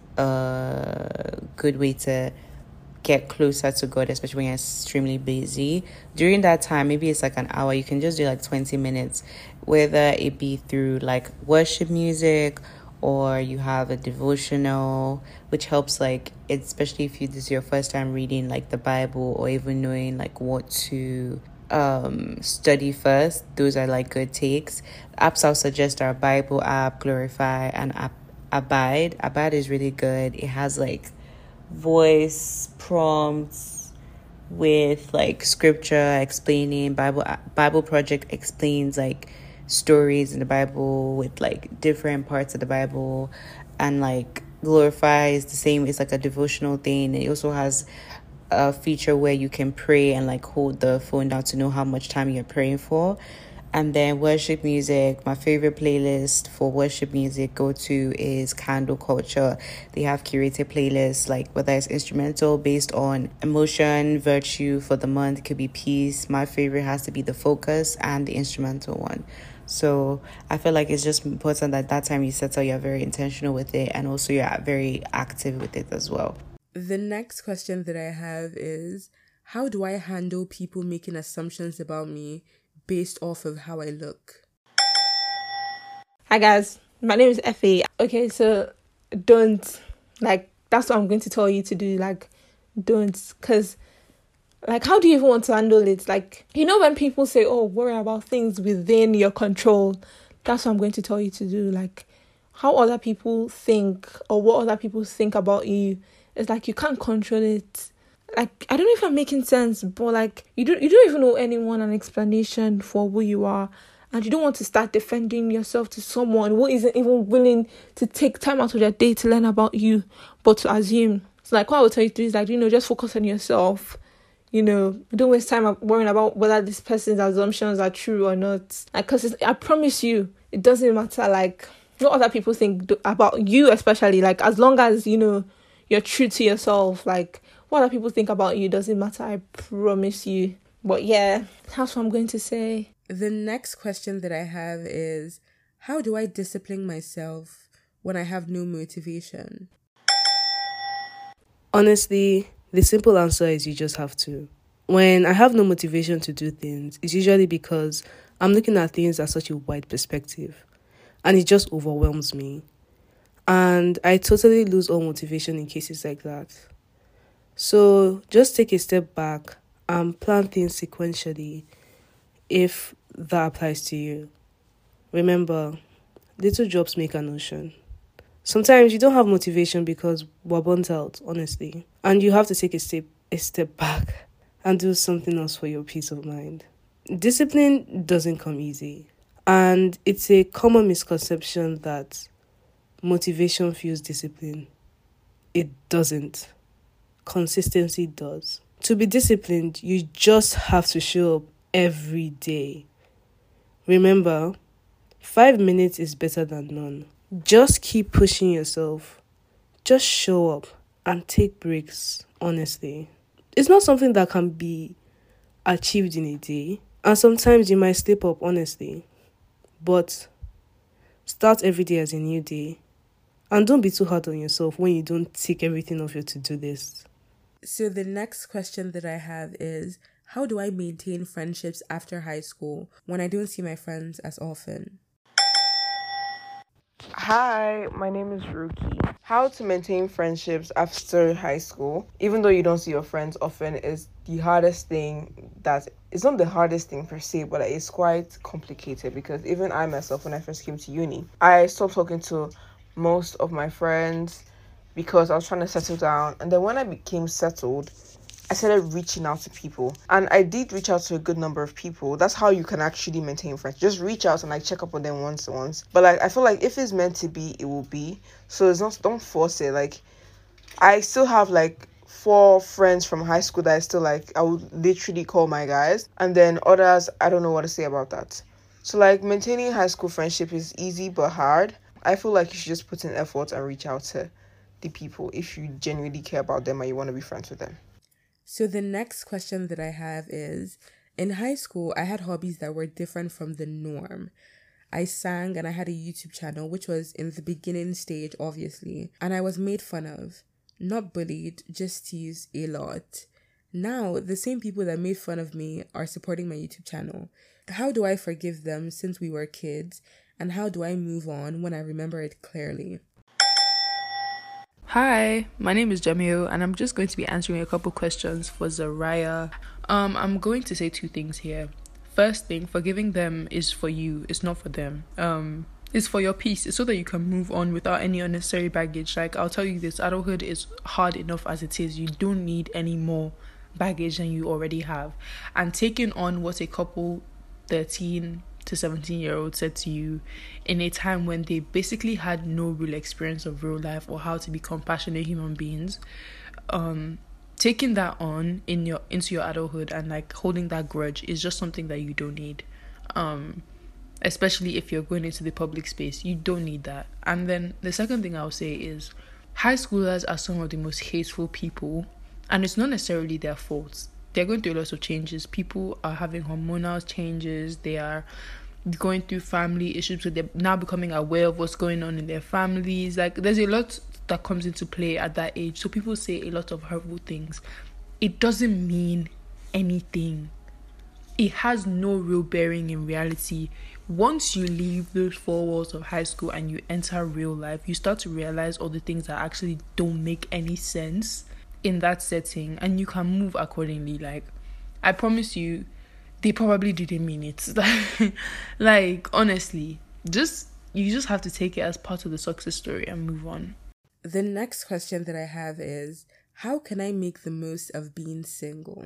a good way to get closer to God, especially when you're extremely busy. During that time, maybe it's like an hour, you can just do like twenty minutes, whether it be through like worship music or you have a devotional, which helps, like, especially if you this is your first time reading like the Bible or even knowing like what to um study first. Those are like good takes. Apps I'll suggest are Bible app, Glorify, and app Abide. Abide is really good. It has like voice prompts with like scripture explaining. Bible Bible Project explains like stories in the Bible with like different parts of the Bible, and like Glorify is the same. It's like a devotional thing. It also has a feature where you can pray and like hold the phone down to know how much time you're praying for. And then worship music, my favorite playlist for worship music go to is Candle Culture. They have curated playlists, like whether it's instrumental based on emotion, virtue for the month. It could be peace. My favorite has to be the focus and the instrumental one. So I feel like it's just important that that time you settle, you're very intentional with it, and also you're very active with it as well. The next question that I have is, how do I handle people making assumptions about me based off of how I look? Hi guys, my name is Effie. Okay, so don't, like, that's what I'm going to tell you to do. Like, don't, because, like, how do you even want to handle it? Like, you know, when people say, oh, worry about things within your control, that's what I'm going to tell you to do. Like, how other people think or what other people think about you, it's like you can't control it. Like, I don't know if I'm making sense, but like, you don't, you don't even know anyone an explanation for who you are, and you don't want to start defending yourself to someone who isn't even willing to take time out of their day to learn about you, but to assume. So like, what I would tell you to do is like, you know, just focus on yourself. You know, don't waste time worrying about whether this person's assumptions are true or not. Like, because I promise you, it doesn't matter, like, what other people think about you, especially, like, as long as, you know, you're true to yourself, like, what other people think about you doesn't matter, I promise you. But yeah, that's what I'm going to say. The next question that I have is, how do I discipline myself when I have no motivation? Honestly, the simple answer is you just have to. When I have no motivation to do things, it's usually because I'm looking at things at such a wide perspective, and it just overwhelms me. And I totally lose all motivation in cases like that. So just take a step back and plan things sequentially if that applies to you. Remember, little drops make an ocean. Sometimes you don't have motivation because we're burnt out, honestly. And you have to take a step a step back and do something else for your peace of mind. Discipline doesn't come easy, and it's a common misconception that motivation fuels discipline. It doesn't. Consistency does. To be disciplined, you just have to show up every day. Remember, five minutes is better than none. Just keep pushing yourself. Just show up and take breaks, honestly. It's not something that can be achieved in a day, and sometimes you might slip up, honestly. But start every day as a new day, and don't be too hard on yourself when you don't tick everything off your to-do list. So the next question that I have is, how do I maintain friendships after high school when I don't see my friends as often? Hi, my name is Ruki. How to maintain friendships after high school, even though you don't see your friends often, is the hardest thing. That it's not the hardest thing per se, but it's quite complicated, because even I myself, when I first came to uni, I stopped talking to most of my friends because I was trying to settle down. And then when I became settled, I started reaching out to people, and I did reach out to a good number of people. That's how you can actually maintain friends. Just reach out and like check up on them once once. But like I feel like if it's meant to be, it will be. So it's not, don't force it. Like I still have like four friends from high school that I still like, I would literally call my guys, and then others I don't know what to say about that. So like maintaining high school friendship is easy but hard. I feel like you should just put in effort and reach out to the people if you genuinely care about them and you want to be friends with them. So the next question that I have is, in high school, I had hobbies that were different from the norm. I sang and I had a YouTube channel, which was in the beginning stage, obviously, and I was made fun of. Not bullied, just teased a lot. Now, the same people that made fun of me are supporting my YouTube channel. How do I forgive them since we were kids? And how do I move on when I remember it clearly? Hi, my name is Jamil, and I'm just going to be answering a couple questions for Zaraya. Um, I'm going to say two things here. First thing, forgiving them is for you, it's not for them. Um, it's for your peace. It's so that you can move on without any unnecessary baggage. Like, I'll tell you this, adulthood is hard enough as it is. You don't need any more baggage than you already have. And taking on what a couple thirteen to seventeen year olds said to you in a time when they basically had no real experience of real life or how to be compassionate human beings, um taking that on in your into your adulthood and like holding that grudge is just something that you don't need, um especially if you're going into the public space. You don't need that. And then the second thing I'll say is, high schoolers are some of the most hateful people, and it's not necessarily their fault. They're going through lots of changes. People are having hormonal changes. They are going through family issues. So they're now becoming aware of what's going on in their families. Like, there's a lot that comes into play at that age. So people say a lot of hurtful things. It doesn't mean anything. It has no real bearing in reality. Once you leave those four walls of high school and you enter real life, you start to realize all the things that actually don't make any sense in that setting, and you can move accordingly. Like, I promise you, they probably didn't mean it. Like, honestly, just you just have to take it as part of the success story and move on. The next question that I have is, how can I make the most of being single?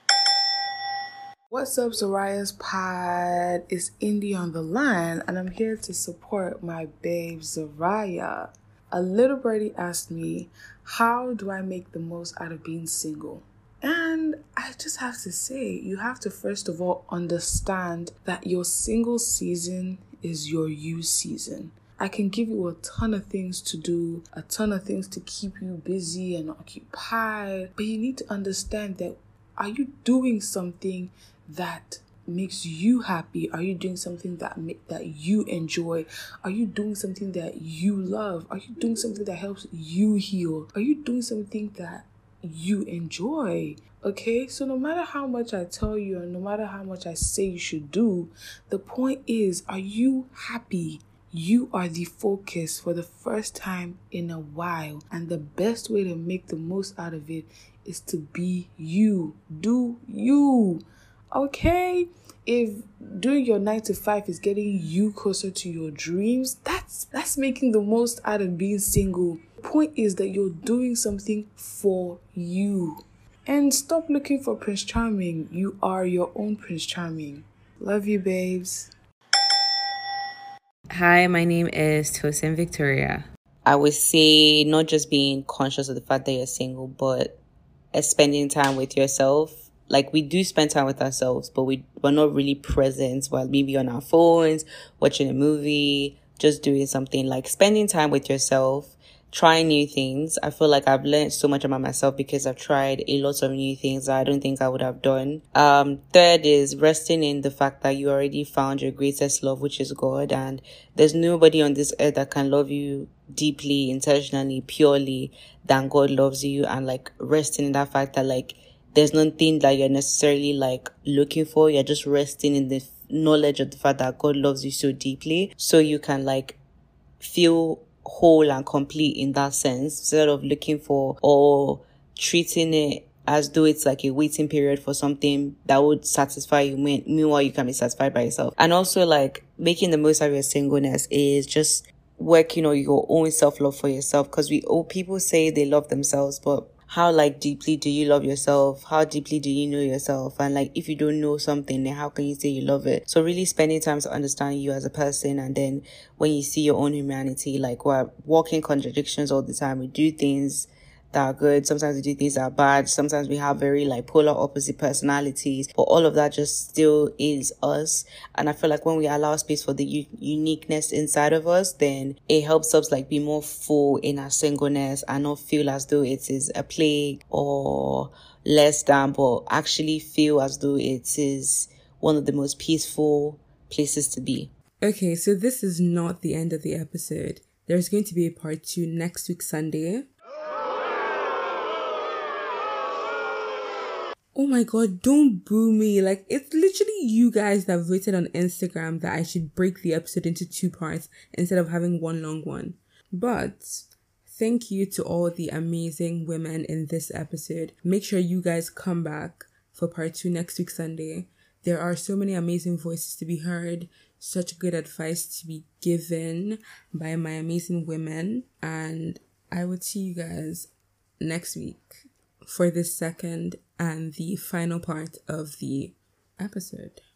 What's up, Zaraya's pod? It's Indy on the line, and I'm here to support my babe Zaraya. A little birdie asked me, how do I make the most out of being single? And I just have to say, you have to first of all understand that your single season is your you season. I can give you a ton of things to do, a ton of things to keep you busy and occupied, but you need to understand that, are you doing something that makes you happy? Are you doing something that make, that you enjoy? Are you doing something that you love? Are you doing something that helps you heal? Are you doing something that you enjoy? Okay, so no matter how much I tell you and no matter how much I say you should do, the point is, are you happy? You are the focus for the first time in a while, and the best way to make the most out of it is to be you. Do you. Okay, if doing your nine to five is getting you closer to your dreams, that's that's making the most out of being single. The point is that you're doing something for you. And stop looking for Prince Charming. You are your own Prince Charming. Love you, babes. Hi, my name is Tosin Victoria. I would say not just being conscious of the fact that you're single, but spending time with yourself. Like, we do spend time with ourselves, but we, we're not really present while maybe on our phones, watching a movie, just doing something. Like, spending time with yourself, trying new things. I feel like I've learned so much about myself because I've tried a lot of new things that I don't think I would have done. Um, third is resting in the fact that you already found your greatest love, which is God, and there's nobody on this earth that can love you deeply, intentionally, purely than God loves you. And like resting in that fact that like there's nothing that you're necessarily like looking for. You're just resting in the knowledge of the fact that God loves you so deeply, so you can like feel whole and complete in that sense, instead of looking for or treating it as though it's like a waiting period for something that would satisfy you. Meanwhile, you can be satisfied by yourself. And also like making the most of your singleness is just working on your own self-love for yourself, because we all people say they love themselves, but how like deeply do you love yourself? How deeply do you know yourself? And like if you don't know something, then how can you say you love it? So really spending time to understand you as a person, and then when you see your own humanity, like we're walking contradictions all the time. We do things that are good, sometimes we do things that are bad, sometimes we have very like polar opposite personalities, but all of that just still is us. And I feel like when we allow space for the u- uniqueness inside of us, then it helps us like be more full in our singleness and not feel as though it is a plague or less than, but actually feel as though it is one of the most peaceful places to be. Okay, so this is not the end of the episode. There's going to be a part two next week Sunday. Oh my god, don't boo me. Like, it's literally you guys that voted on Instagram that I should break the episode into two parts instead of having one long one. But thank you to all the amazing women in this episode. Make sure you guys come back for part two next week Sunday. There are so many amazing voices to be heard, such good advice to be given by my amazing women. And I will see you guys next week for the second and the final part of the episode.